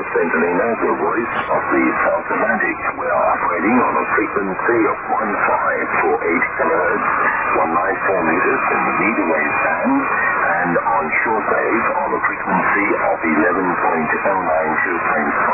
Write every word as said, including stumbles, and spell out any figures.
Saint Helena, the voice of the South Atlantic. We are operating on a frequency of one five four eight kilohertz, one nine four meters in the medium wave band, and on shortwave on a frequency of eleven point zero nine two point five